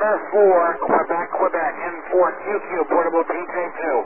November 4, Quebec, Quebec, N4QQ, portable TJ2.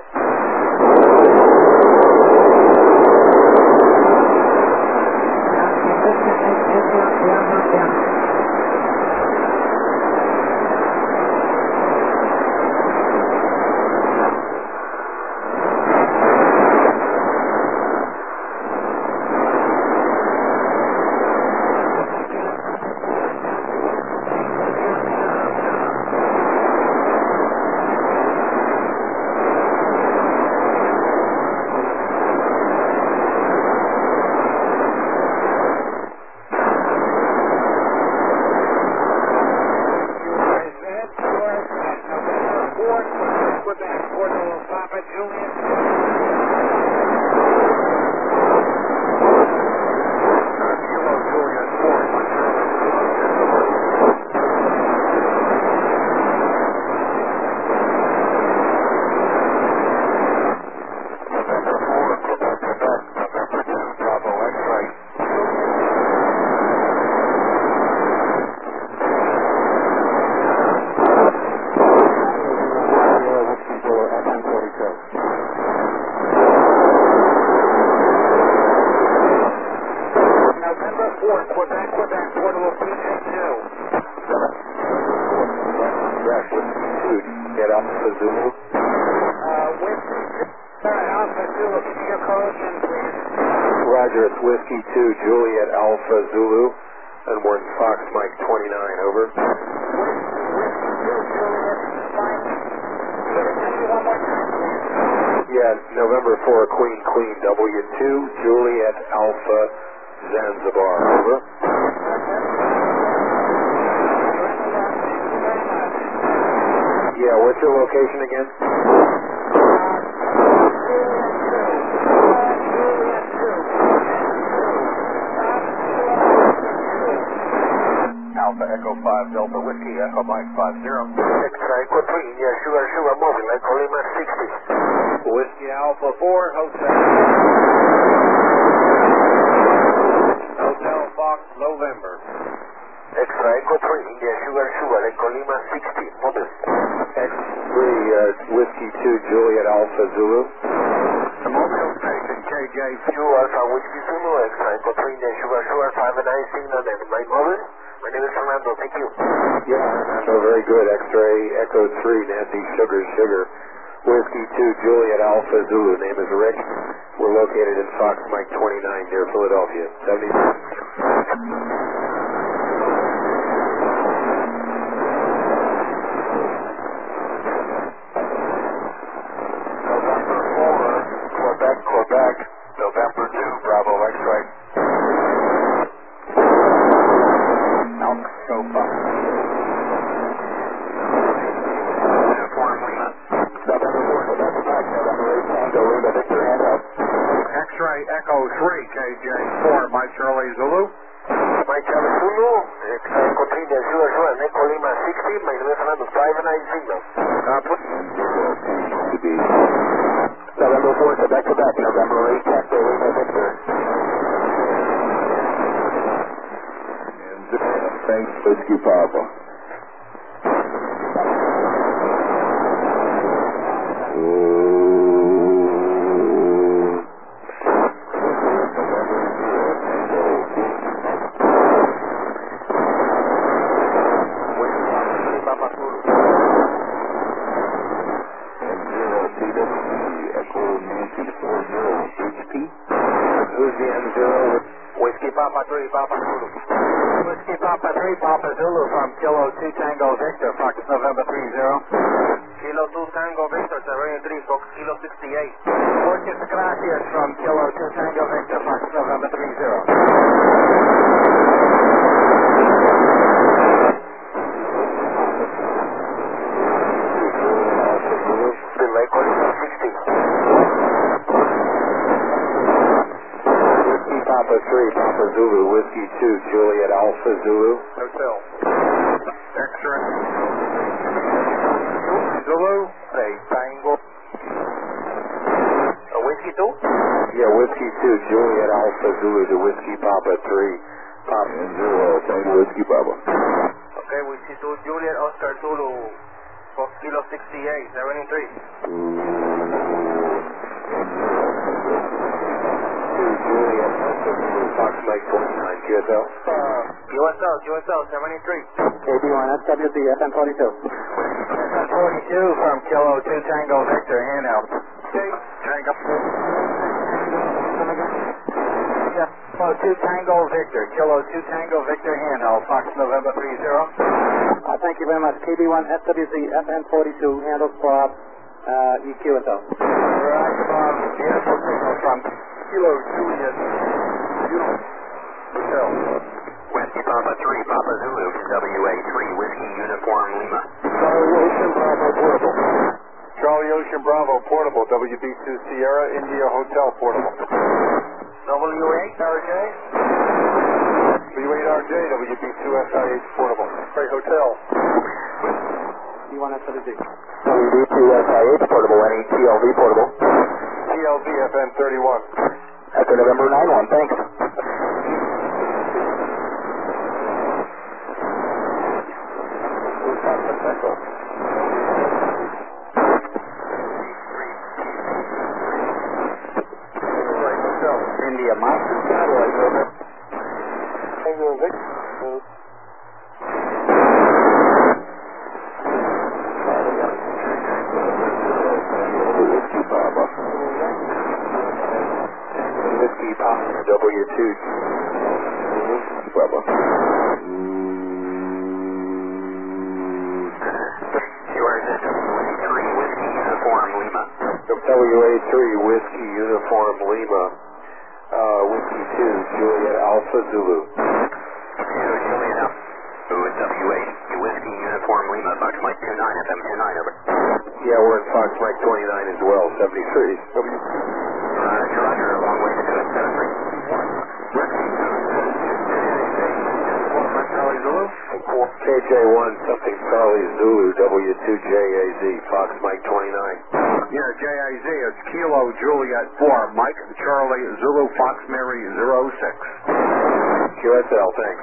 Roger, it's Whiskey 2, Juliet Alpha Zulu, and we're in Fox Mike 29, over. Yeah, November 4, Queen, W2, Juliet Alpha Zanzibar, over. Yeah, what's your location again? Alpha Echo 5 Delta Whiskey, Echo Mike 50. X-ray, Queen, yeah, Sugar, moving, Echo Lima 60. Whiskey Alpha 4, Hotel Fox, November. X-ray, Queen, yeah, Sugar, Echo Lima 60, moving. X3, Whiskey 2, Juliet Alpha Zulu. The mobile station, KJ. 2 Alpha Whiskey Zulu, X-ray, Queen, yeah, Sugar, 5 and 9 signal, and my moving. My name is Fernando, thank you. Yeah, Fernando, very good. X-ray, Echo 3, Nancy Sugar. Whiskey 2, Juliet Alpha Zulu. Name is Rick. We're located in Fox Mike 29 near Philadelphia. 70. November 4, Quebec, November 2, Bravo X-ray. X-ray Echo 3, KJ4, Mike Charlie Zulu. Mike Charlie Zulu, Echo 3, and Echo Lima 60, my name is Fernando, 5 and 9 signal. November 4, Quebec, November 8, Echo Lima Victor. Thanks, Whiskey Papa. Who's the M0? Whiskey Papa 3, Papa Zulu. Whiskey Papa 3, Papa Zulu from Kilo 2 Tango Victor, Fox November 30. Kilo 2 Tango Victor, Terrain 3, Fox Kilo 68. Muchas gracias from Kilo 2 Tango Victor, Fox November 30. Papa 3, Papa Zulu, Whiskey 2, Juliet Alpha Zulu. Hotel. X-ray. Zulu, say Tango. Whiskey 2? Yeah, Whiskey 2, Juliet Alpha Zulu to Whiskey Papa 3, Papa 0, Tango Whiskey Papa. Okay, whiskey 2 Juliet Oscar Zulu, Kilo 68, 73. Juliet Oscar Zulu, Fox Mike 29, QSL. QSL, 73. KB1 SWZ FM 42. FM 42 from Kilo 2 Tango Victor, handheld. Tango. Kilo 2 Tango Victor, Kilo 2 Tango Victor, handheld, Fox November 30. Thank you very much. KB1 SWZ FM 42, handled Bob, EQSL. Right, Bob, beautiful signal from Kilo Juliet. Hotel. Whiskey Papa 3, Papa Zulu, WA3, Whiskey Uniform Lima. Charlie Ocean Bravo Portable. Charlie Ocean Bravo Portable, WB2 Sierra, India Hotel Portable. W8RJ. W8RJ, WB2 SIH Portable. Great Hotel. B1 SWZ. WB2 SIH Portable, any TLV Portable. TLV FM 31. Echo November 91, thanks. India Mike, satellite over. Tango Victor. Whiskey Papa. Whiskey Papa, W2. Papa. WA3 Whiskey Uniform Lima. Whiskey 2 Juliet Alpha Zulu. Juliet Alpha WA Whiskey Uniform Lima, Fox Mike 29 FM 29, over. Yeah, we're in Fox Mike 29 as well, 73. Roger, long way to do it, 73. Charlie Zulu. KJ1 something Charlie Zulu, W2JAZ, Fox Mike 29. Yeah, JAZ, it's Kilo Juliet 4, Mike Charlie Zulu Fox Mary 06. QSL, thanks.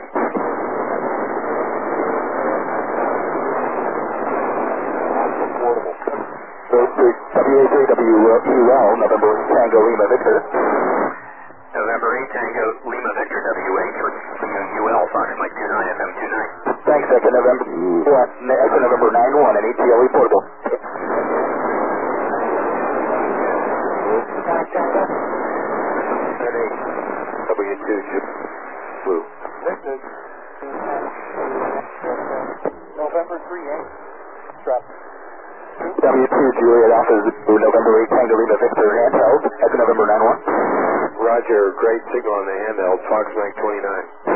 WA3WUL, November Tango Lima Victor. November 8 Tango Lima Victor, WA3UL, Fox Mike 29 FM 29. Thanks, Echo November 91, any TLE Portable. W2 Blue. November 3-8. Drop. W2 Juliet Alpha Zulu, November 8 Tango Lima Victor, handheld, Echo November 91. Roger, great signal on the handheld, Fox Mike 29.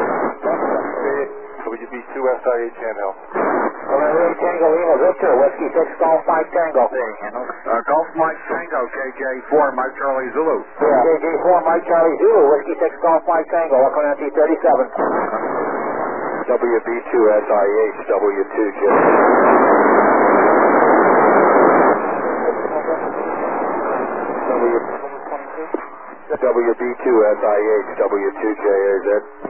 WB2 SIH handheld. November 8 Tango Lima Victor, Whiskey 6 Golf 5 Tango. Golf Mike Tango, KJ4, Mike Charlie Zulu. Yeah, KJ4 Mike Charlie Zulu, Whiskey 6 Golf 5 Tango, Echo 37. WB2 SIH, W2 J. WB2 SIH, W2JAZ.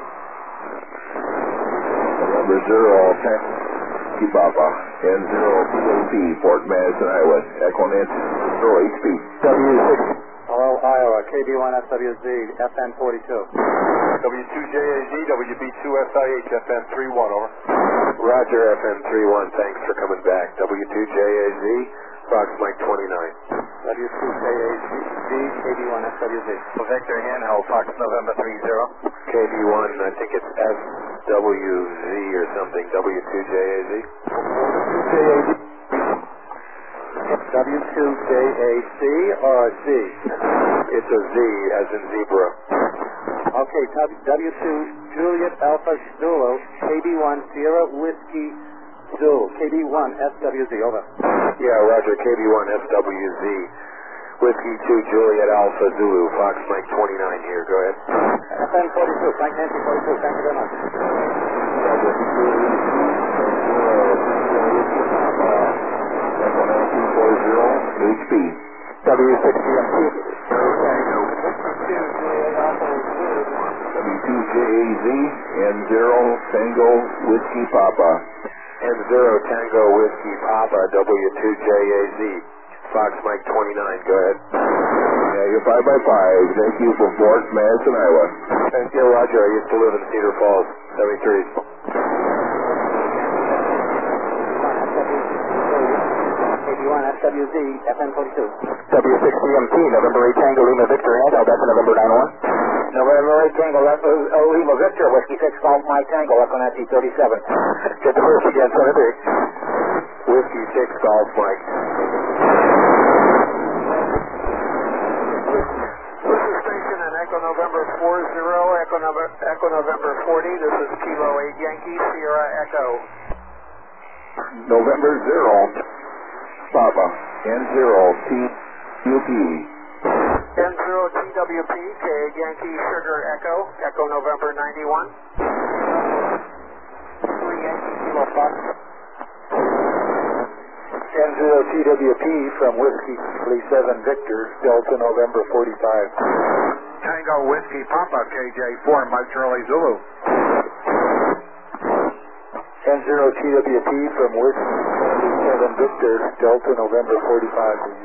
Number 0, Papa, N0 POP, Fort Madison, Iowa. Echo Nancy, 0 HP. W6. Hello, Iowa, KB1 SWZ, FM 42. W2JAZ, WB2 SIH, FM 31, over. Roger, FM 31, thanks for coming back. W2JAZ, Fox Mike 29. W2JAZ, KB1 SWZ. Victor handheld, Fox November 30. KB1, I think it's FWZ or something, W2JAZ. W2JAC or Z? It's a Z as in zebra. Okay, W2 Juliet Alpha Zulu, KB1 Sierra Whiskey Zulu, KB1 SWZ, over. Yeah, Roger, KB1 SWZ. Whiskey 2 Juliet Alpha Zulu, Fox Mike 29 here, go ahead. FM 42, Frank Nancy 42, thank you very much. HP. W6CMT. W2JAZ, N0 Tango Whiskey Papa. N0 Tango Whiskey Papa W2JAZ. Fox Mike 29, go ahead. Yeah, you're 5x5. Thank you for Fort Madison, Iowa. Yeah, Roger. I used to live in Cedar Falls, 73. KB1 FWZ, FN42. W6CMT, November 8 Tango Lima Victor Handheld, that's November 91. November 8 Tango, Lima Victor, Whiskey 6 Golf Mike Tango, Echo Nancy 37. Get the first again, 73. Whiskey 6 Golf Mike. This is station in Echo November 40, Echo November 40. This is Kilo 8 Yankee, Sierra Echo. November 0, Papa, N0 TWP. N0 TWP, K Yankee Sugar Echo, Echo November 91. 3 Yankee Kilo Fox. N0 TWP from Whiskey 37 Victor, Delta November 45. Tango Whiskey Papa, KJ4, Mike Charlie Zulu. N0 TWP from Whiskey 37 Victor, Delta November 45.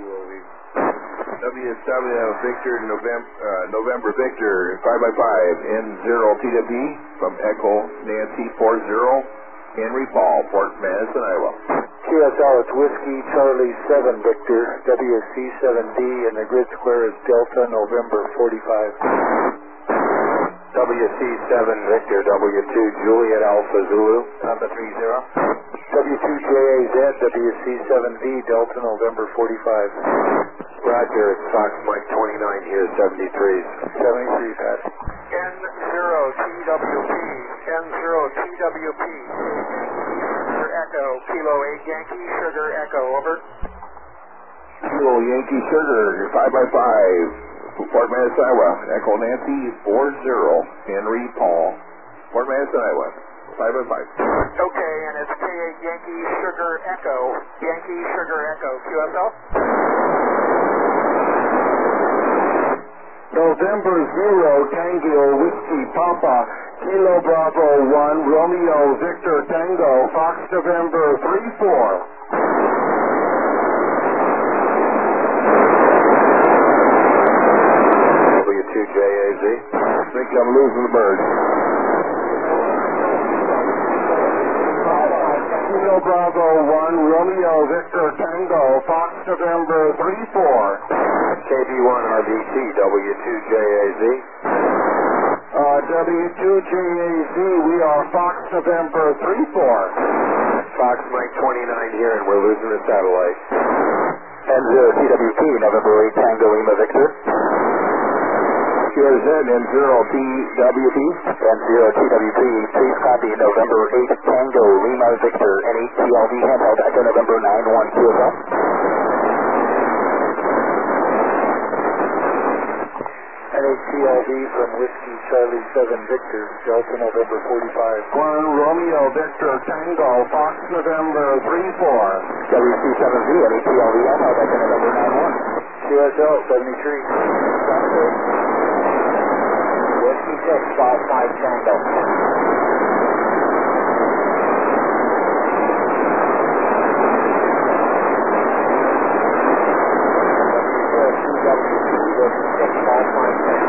W7 Victor, November Victor, 5x5, N0 TWP from Echo Nancy 40, Henry Paul, Fort Madison, Iowa. QSL is Whiskey Charlie 7 Victor, WC7D, and the grid square is Delta November 45. WC7 Victor, W2 Juliet Alpha Zulu, number 30. W2JAZ, WC7D, Delta November 45. Roger, it's Fox Mike 29 here, 73s. 73, Pat. N0 TWP, N0 TWP, Sugar Echo, Kilo 8 Yankee, Sugar Echo, over. Kilo Yankee Sugar, 5x5, Fort Madison, Iowa. Echo Nancy 40, Henry Paul, Fort Madison, Iowa. 5x5. Okay, and it's K8 Yankee Sugar Echo, Yankee Sugar Echo, QSL. November 0, Tango Whiskey Papa, Kilo Bravo 1, Romeo Victor Tango, Fox November 34. W2JAZ. I think I'm losing the bird. Kilo Bravo 1, Romeo Victor Tango, Fox November 34. KB1 RVT, W2JAZ. W2JAZ, we are Fox November 34. Fox Mike 29 here, and we're losing the satellite. N0 TWP, November 8 Tango Lima Victor. QRZ, N0 TWP. N0 TWP, please copy November 8 Tango Lima Victor, NHTLV handheld, Echo November 91 QSL. NHTLV from Whiskey Charlie 7 Victor, Delta November 45. 1 Romeo Victor Tango, Fox November 34. WC7Z, NHTLV handheld, Echo November 91. QSL 73. Whiskey 6, Golf Mike Tango. WC 6, Golf Mike Tango.